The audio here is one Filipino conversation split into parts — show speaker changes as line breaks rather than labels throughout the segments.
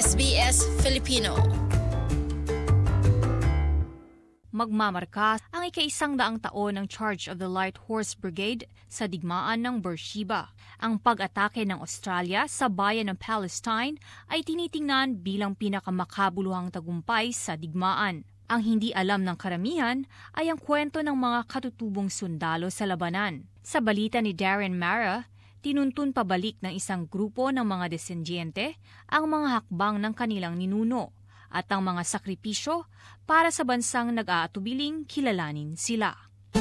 SBS Filipino.
Magmamarka ang ika-100 taon ng Charge of the Light Horse Brigade sa digmaan ng Beersheba. Ang pag-atake ng Australia sa bayan ng Palestine ay tinitingnan bilang pinakamakabuluhang tagumpay sa digmaan. Ang hindi alam ng karamihan ay ang kwento ng mga katutubong sundalo sa labanan. Sa balita ni Darren Mara, tinuntun pabalik ng isang grupo ng mga desensyente ang mga hakbang ng kanilang ninuno at ang mga sakripisyo para sa bansang nag-aatubiling kilalanin sila.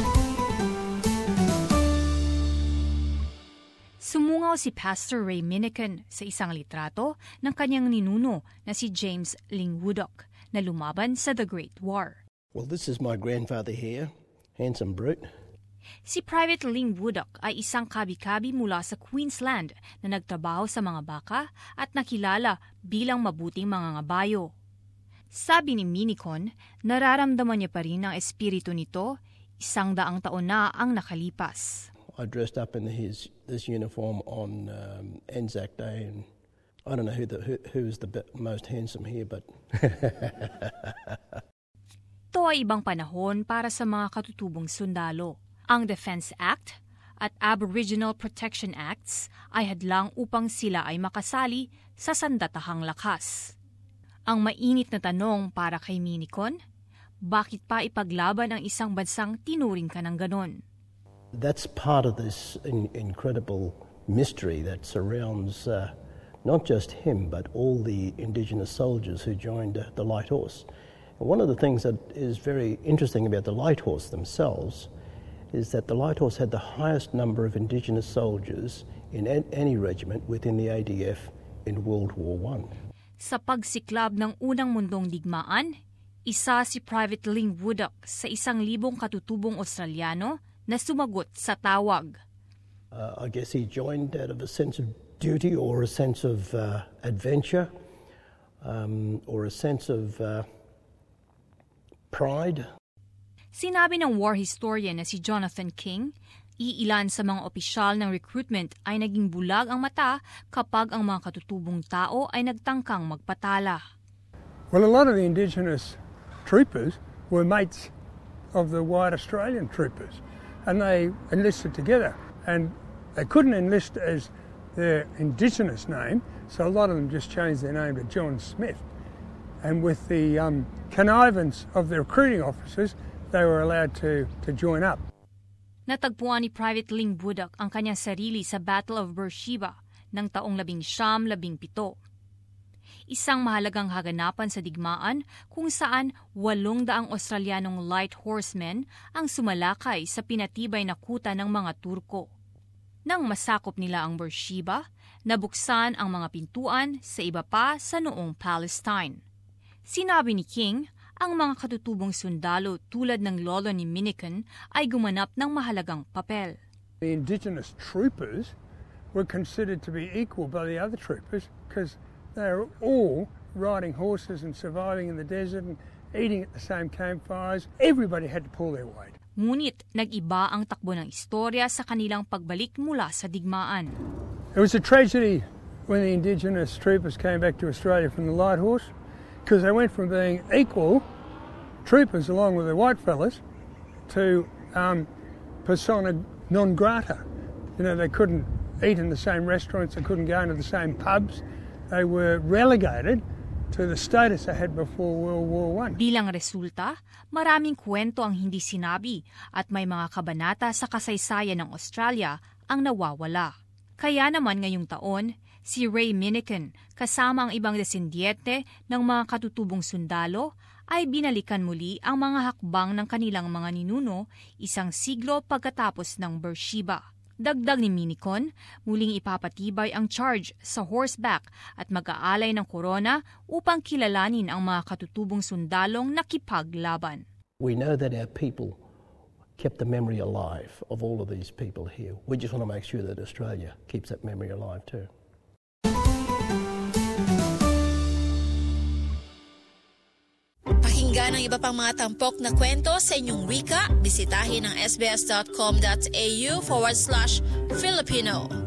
Sumungaw si Pastor Ray Miniken sa isang litrato ng kanyang ninuno na si James Lingwoodok na lumaban sa The Great War.
Well, this is my grandfather here, handsome brute.
Si Private Lingwoodok ay isang kabi-kabi mula sa Queensland na nagtrabaho sa mga baka at nakilala bilang mabuting mangangabayo. Sabi ni Minikon, nararamdaman niya pa rin ang espiritu nito 100 taon na ang nakalipas.
I dressed up in this uniform on Anzac Day, and I don't know who is the most handsome here, but
Ito ay ibang panahon para sa mga katutubong sundalo. Ang Defense Act at Aboriginal Protection Acts ay hadlang upang sila ay makasali sa sandatahang lakas. Ang mainit na tanong para kay Minikon, bakit pa ipaglaban ang isang bansang tinuring ka ng ganon?
that's part of this incredible mystery that surrounds not just him but all the Indigenous soldiers who joined the Light Horse. And one of the things that is very interesting about the Light Horse themselves is that the Light Horse had the highest number of Indigenous soldiers in any regiment within the ADF in World War I.
Sa pagsiklab ng unang mundong digmaan, isa si Private Lingwoodok sa 1,000 katutubong Australiano na sumagot sa tawag.
I guess he joined out of a sense of duty or a sense of adventure or a sense of pride.
Sinabi ng war historian na si Jonathan King, iilan sa mga opisyal ng recruitment ay naging bulag ang mata kapag ang mga katutubong tao ay nagtangkang magpatala.
Well, a lot of the Indigenous troopers were mates of the white Australian troopers, and they enlisted together. And they couldn't enlist as their Indigenous name, so a lot of them just changed their name to John Smith. And with the connivance of the recruiting officers, they were allowed to join up.
Natagpuan ni Private Lingwoodok ang kanyang sarili sa Battle of Beersheba ng taong 1917. Isang mahalagang haganapan sa digmaan kung saan 800 Australianong light horsemen ang sumalakay sa pinatibay na kuta ng mga Turko. Nang masakop nila ang Beersheba, nabuksan ang mga pintuan sa iba pa sa noong Palestine. Sinabi ni King, ang mga katutubong sundalo tulad ng lolo ni Miniken ay gumanap ng mahalagang papel.
The Indigenous troopers were considered to be equal by the other troopers because they were all riding horses and surviving in the desert and eating at the same campfires. Everybody had to pull their weight.
Ngunit nag-iba ang takbo ng istorya sa kanilang pagbalik mula sa digmaan.
It was a tragedy when the Indigenous troopers came back to Australia from the Light Horse, because they went from being equal troopers along with the white fellas to persona non grata. You know, they couldn't eat in the same restaurants, they couldn't go into the same pubs. They were relegated to the status they had before World War I.
Bilang resulta, maraming kwento ang hindi sinabi at may mga kabanata sa kasaysayan ng Australia ang nawawala. Kaya naman ngayong taon, si Ray Miniken kasama ang ibang desendyente ng mga katutubong sundalo ay binalikan muli ang mga hakbang ng kanilang mga ninuno 1 siglo pagkatapos ng Beersheba. Dagdag ni Minikon, muling ipapatibay ang charge sa horseback at mag-aalay ng korona upang kilalanin ang mga katutubong sundalong nakipaglaban.
We know that our people kept the memory alive of all of these people here. We just want to make sure that Australia keeps that memory alive too.
Pakinggan ang iba pang mga tampok na kwento sa inyong wika. Bisitahin ang sbs.com.au/Filipino.